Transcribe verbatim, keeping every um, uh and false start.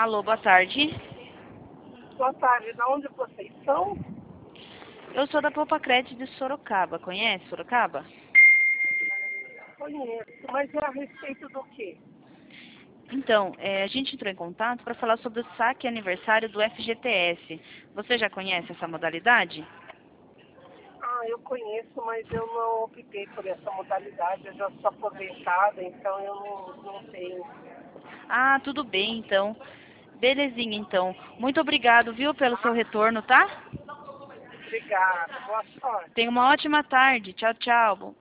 Alô, boa tarde. Boa tarde, de onde vocês são? Eu sou da Poupa Crédito de Sorocaba. Conhece Sorocaba? Conheço, mas é a respeito do quê? Então, é, a gente entrou em contato para falar sobre o saque aniversário do F G T S. Você já conhece essa modalidade? Ah, eu conheço, mas eu não optei por essa modalidade. Eu já sou aposentada, então eu não, não tenho. Ah, tudo bem, então. Belezinha, então. Muito obrigado, viu, pelo seu retorno, tá? Obrigada, boa sorte. Tenha uma ótima tarde. Tchau, tchau.